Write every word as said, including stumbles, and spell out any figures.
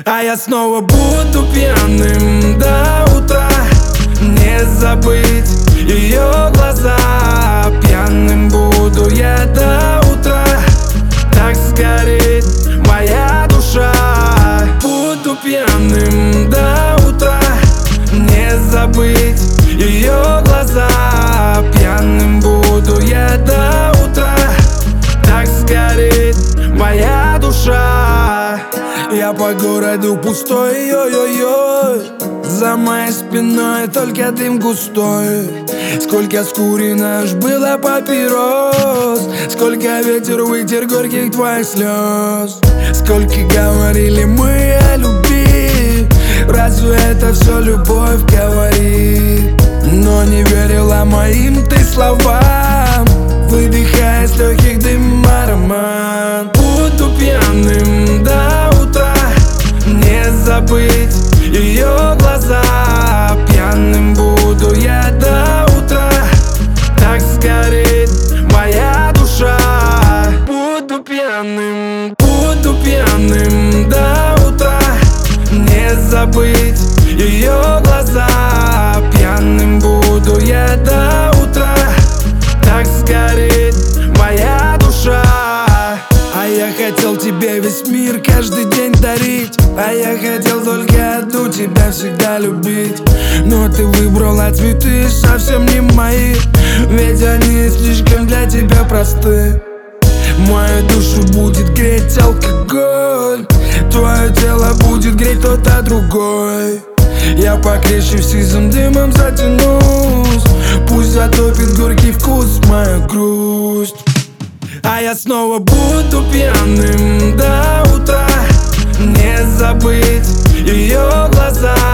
А я снова буду пьяным до утра. Не забыть ее глаза. Пьяным буду я до утра. Так сгорит моя душа. Буду пьяным до утра. Не забыть ее глаза. Пьяным буду я до утра. Так сгорит моя душа. Я по городу пустой, ой-ой-ой. За моей спиной только дым густой. Сколько скурено аж было папирос. Сколько ветер вытер горьких твоих слез. Сколько говорили мы о любви. Разве это все любовь говорит? Но не верила моим ты словам. Выдыхая с легких дым аромат. Буду пьяным до утра. Не забыть ее глаза. Пьяным буду я до утра. Так сгорит моя душа. Буду пьяным, буду пьяным до утра. Не забыть ее глаза. Пьяным буду я до утра. Так сгорит моя душа. А я хотел тебе весь мир каждый день дарить. А я хотел только одну тебя всегда любить. Но ты выбрала цветы совсем не мои. Ведь они слишком для тебя просты. Мою душу будет греть алкоголь. Твое тело будет греть кто-то другой. Я покрепче в сизым дымом затянусь. Пусть затопит горький вкус мою грусть. А я снова буду пьяным до утра. Не забыть ее глаза.